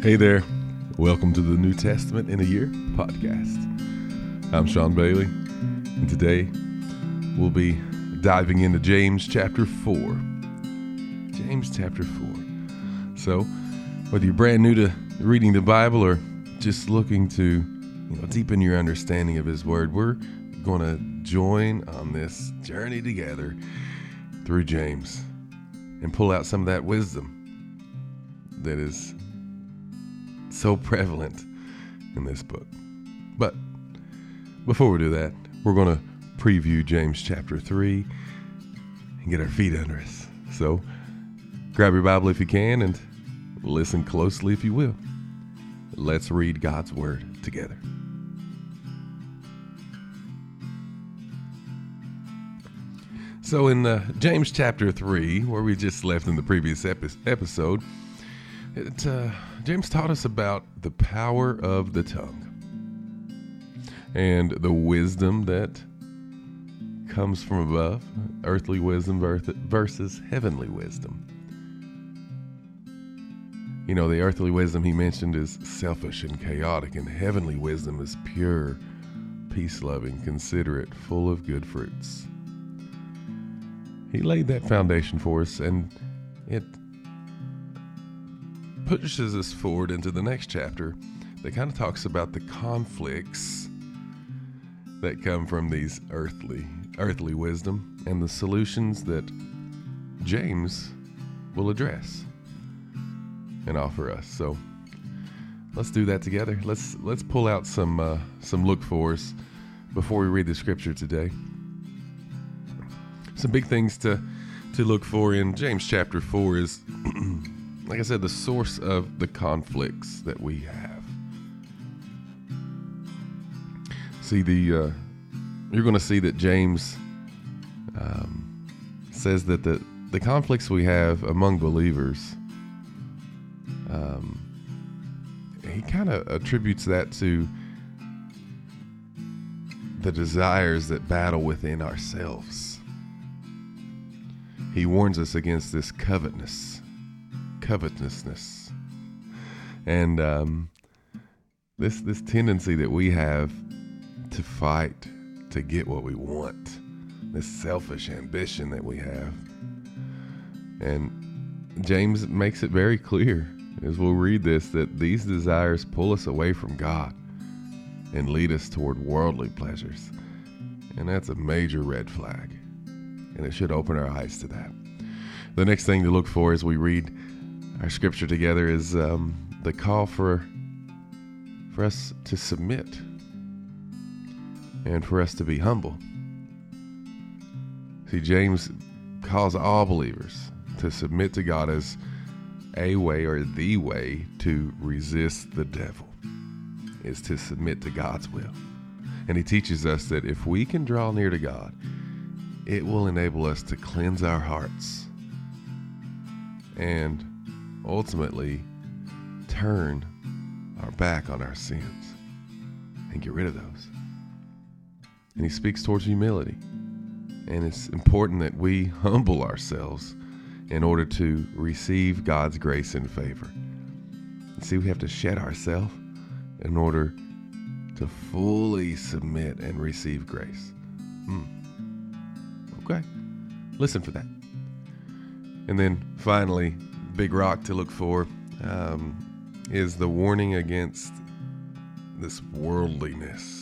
Hey there, welcome to the New Testament in a Year podcast. I'm Sean Bailey, and today we'll be diving into James chapter 4. James chapter 4. So, whether you're brand new to reading the Bible or just looking to deepen your understanding of His Word, we're going to join on this journey together through James and pull out some of that wisdom that is so prevalent in this book. But before we do that, we're going to preview James chapter 3 and get our feet under us. So grab your Bible if you can and listen closely if you will. Let's read God's Word together. So in James chapter 3, where we just left in the previous episode, James taught us about the power of the tongue and the wisdom that comes from above, earthly wisdom versus heavenly wisdom. The earthly wisdom he mentioned is selfish and chaotic, and heavenly wisdom is pure, peace-loving, considerate, full of good fruits. He laid that foundation for us, and it pushes us forward into the next chapter that kind of talks about the conflicts that come from these earthly wisdom and the solutions that James will address and offer us. So let's do that together. Let's pull out some look-fors before we read the scripture today. Some big things to look for in James chapter 4 is like I said, the source of the conflicts that we have. See, you're going to see that James says that the conflicts we have among believers, he kind of attributes that to the desires that battle within ourselves. He warns us against this covetousness. And this tendency that we have to fight to get what we want, this selfish ambition that we have. And James makes it very clear as we'll read this that these desires pull us away from God and lead us toward worldly pleasures. And that's a major red flag, and it should open our eyes to that. The next thing to look for as we read our scripture together is the call for us to submit and for us to be humble. See, James calls all believers to submit to God as a way or the way to resist the devil, is to submit to God's will. And he teaches us that if we can draw near to God, it will enable us to cleanse our hearts and ultimately turn our back on our sins and get rid of those. And he speaks towards humility. And it's important that we humble ourselves in order to receive God's grace and favor. You see, we have to shed ourselves in order to fully submit and receive grace. Okay, listen for that. And then finally, big rock to look for is the warning against this worldliness.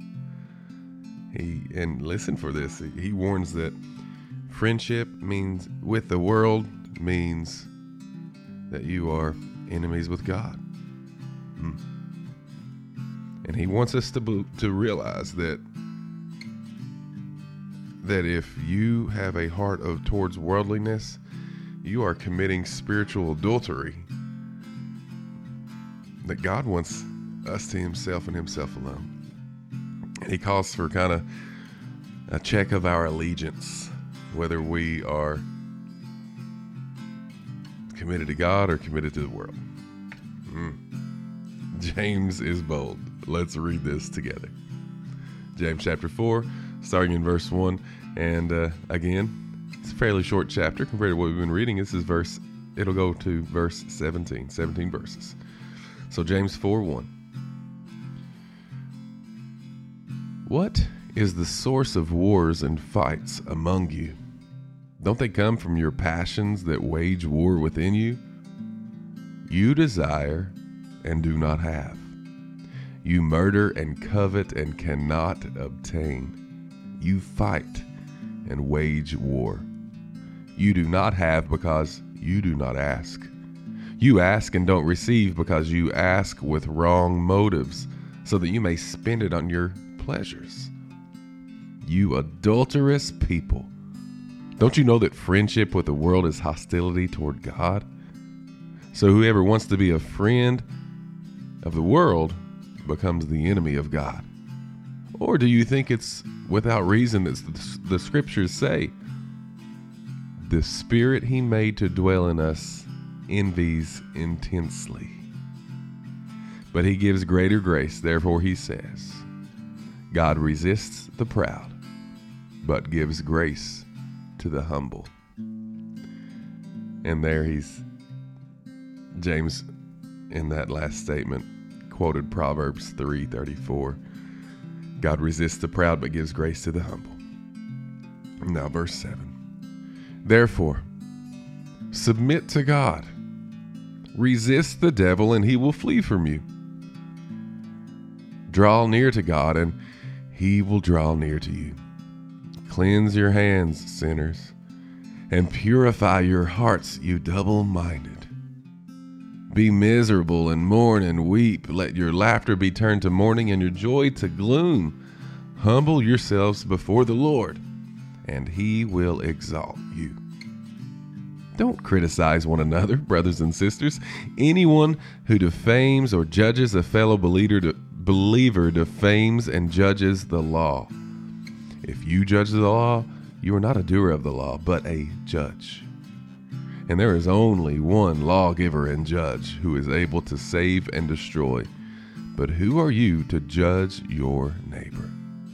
And listen for this. He warns that friendship with the world means that you are enemies with God. And he wants us to realize that if you have a heart towards worldliness, you are committing spiritual adultery that God wants us to himself and himself alone. And he calls for kind of a check of our allegiance, whether we are committed to God or committed to the world. James is bold. Let's read this together. James chapter 4, starting in verse 1. And again, it's a fairly short chapter compared to what we've been reading. It'll go to verse 17 verses. So James 4:1. What is the source of wars and fights among you? Don't they come from your passions that wage war within you? You desire and do not have. You murder and covet and cannot obtain. You fight and wage war. You do not have because you do not ask. You ask and don't receive because you ask with wrong motives, so that you may spend it on your pleasures. You adulterous people. Don't you know that friendship with the world is hostility toward God? So whoever wants to be a friend of the world becomes the enemy of God. Or do you think it's without reason that the scriptures say, the spirit he made to dwell in us envies intensely, but he gives greater grace. Therefore he says, God resists the proud, but gives grace to the humble. And there James, in that last statement, quoted Proverbs 3:34. God resists the proud, but gives grace to the humble. Now verse 7. Therefore, submit to God. Resist the devil, and he will flee from you. Draw near to God, and he will draw near to you. Cleanse your hands, sinners, and purify your hearts, you double-minded. Be miserable and mourn and weep. Let your laughter be turned to mourning and your joy to gloom. Humble yourselves before the Lord, and he will exalt you. Don't criticize one another, brothers and sisters. Anyone who defames or judges a fellow believer defames and judges the law. If you judge the law, you are not a doer of the law, but a judge. And there is only one lawgiver and judge who is able to save and destroy. But who are you to judge your neighbor?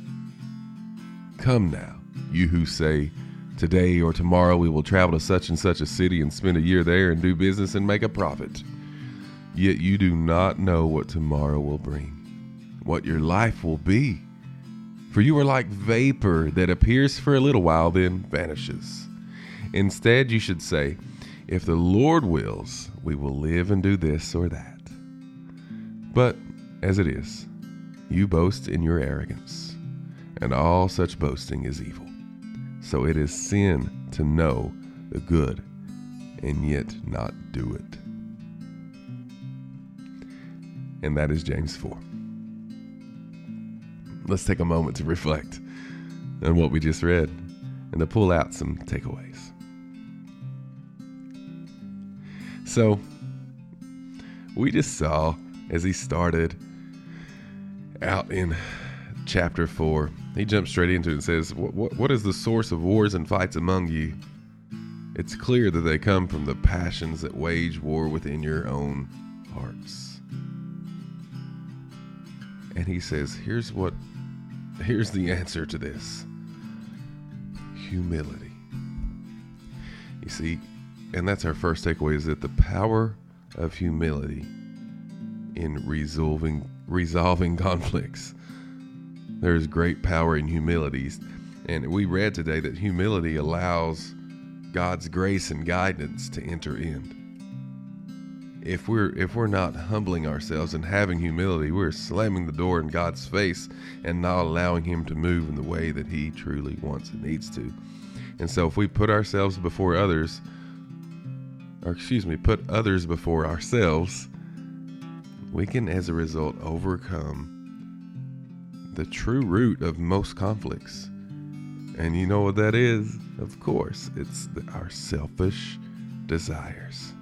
Come now, you who say, today or tomorrow we will travel to such and such a city and spend a year there and do business and make a profit. Yet you do not know what tomorrow will bring, what your life will be. For you are like vapor that appears for a little while, then vanishes. Instead, you should say, if the Lord wills, we will live and do this or that. But as it is, you boast in your arrogance, and all such boasting is evil. So it is sin to know the good and yet not do it. And that is James 4. Let's take a moment to reflect on what we just read and to pull out some takeaways. So, we just saw as he started out in chapter 4, he jumps straight into it and says, what is the source of wars and fights among you? It's clear that they come from the passions that wage war within your own hearts. And he says, here's the answer to this. Humility. You see, and that's our first takeaway, is that the power of humility in resolving conflicts. There is great power in humility. And we read today that humility allows God's grace and guidance to enter in. If we're not humbling ourselves and having humility, we're slamming the door in God's face and not allowing him to move in the way that he truly wants and needs to. And so if we put ourselves before others, put others before ourselves, we can, as a result, overcome the true root of most conflicts. And you know what that is? Of course, it's our selfish desires.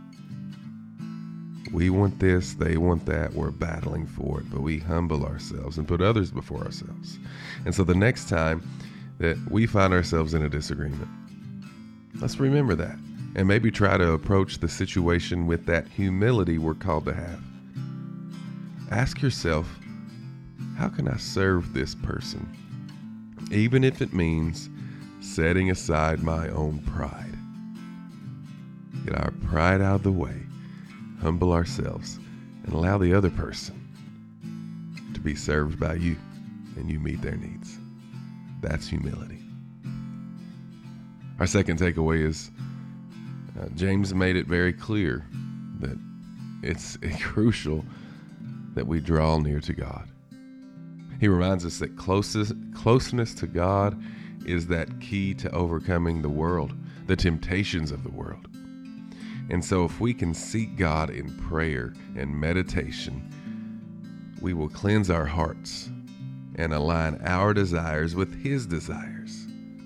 We want this, they want that, we're battling for it, but we humble ourselves and put others before ourselves. And so the next time that we find ourselves in a disagreement, let's remember that. And maybe try to approach the situation with that humility we're called to have. Ask yourself, how can I serve this person? Even if it means setting aside my own pride. Get our pride out of the way, humble ourselves, and allow the other person to be served by you and you meet their needs. That's humility. Our second takeaway is James made it very clear that it's crucial that we draw near to God. He reminds us that closeness to God is that key to overcoming the world, the temptations of the world. And so if we can seek God in prayer and meditation, we will cleanse our hearts and align our desires with His desires.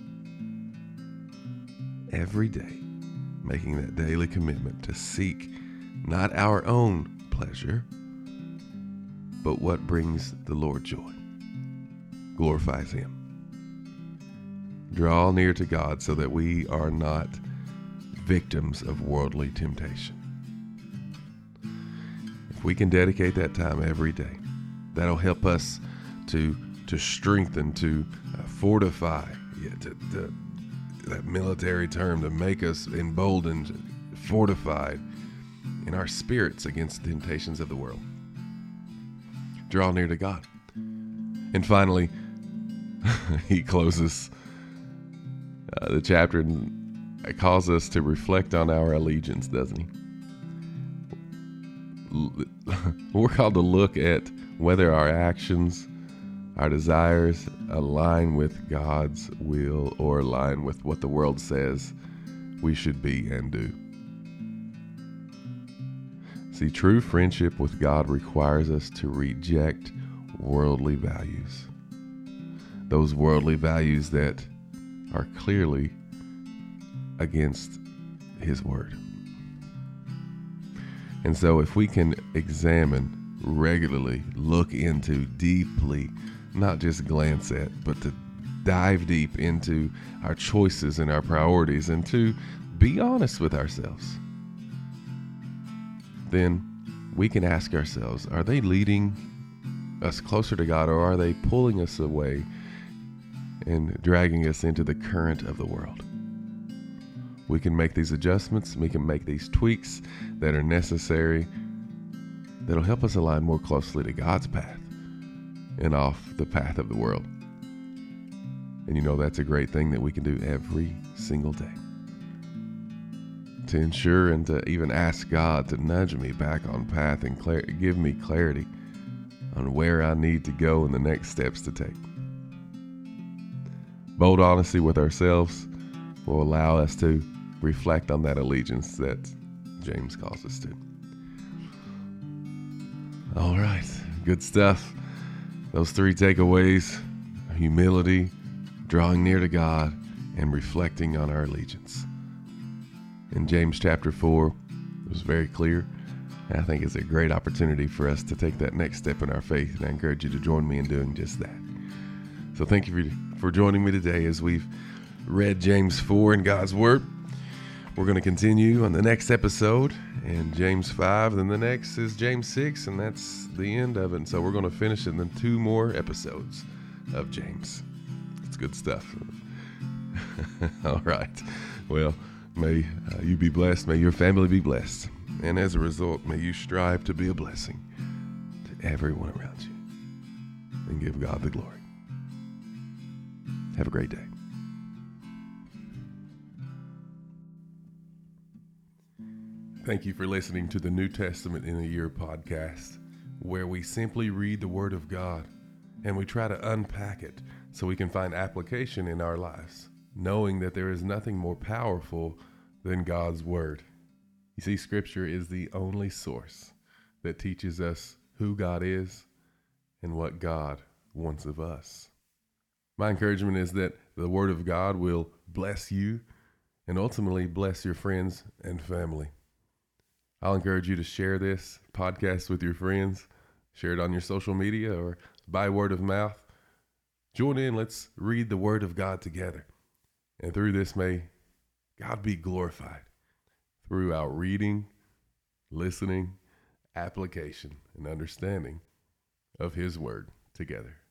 Every day, making that daily commitment to seek not our own pleasure, but what brings the Lord joy, glorifies Him. Draw near to God so that we are not victims of worldly temptation. If we can dedicate that time every day, that'll help us to strengthen, to fortify, that military term, to make us emboldened, fortified in our spirits against the temptations of the world. Draw near to God. And finally, he closes the chapter and calls us to reflect on our allegiance, doesn't he? We're called to look at whether our actions, our desires align with God's will or align with what the world says we should be and do. See, true friendship with God requires us to reject worldly values. Those worldly values that are clearly against His Word. And so if we can examine regularly, look into deeply, not just glance at, but to dive deep into our choices and our priorities and to be honest with ourselves, then we can ask ourselves, are they leading us closer to God, or are they pulling us away and dragging us into the current of the world? We can make these adjustments, we can make these tweaks that are necessary that'll help us align more closely to God's path and off the path of the world. And you know, that's a great thing that we can do every single day, to ensure and to even ask God to nudge me back on path and give me clarity on where I need to go and the next steps to take. Bold honesty with ourselves will allow us to reflect on that allegiance that James calls us to. All right, good stuff. Those three takeaways: humility, drawing near to God, and reflecting on our allegiance. In James chapter 4, it was very clear, and I think it's a great opportunity for us to take that next step in our faith, and I encourage you to join me in doing just that. So thank you for joining me today as we've read James 4 in God's Word. We're going to continue on the next episode in James 5, then the next is James 6, and that's the end of it. And so we're going to finish in the 2 more episodes of James. It's good stuff. All right. Well, may you be blessed. May your family be blessed. And as a result, may you strive to be a blessing to everyone around you and give God the glory. Have a great day. Thank you for listening to the New Testament in a Year podcast, where we simply read the Word of God and we try to unpack it so we can find application in our lives, knowing that there is nothing more powerful than God's Word. You see, Scripture is the only source that teaches us who God is and what God wants of us. My encouragement is that the Word of God will bless you and ultimately bless your friends and family. I'll encourage you to share this podcast with your friends, share it on your social media or by word of mouth. Join in, let's read the Word of God together. And through this, may God be glorified through our reading, listening, application, and understanding of His Word together.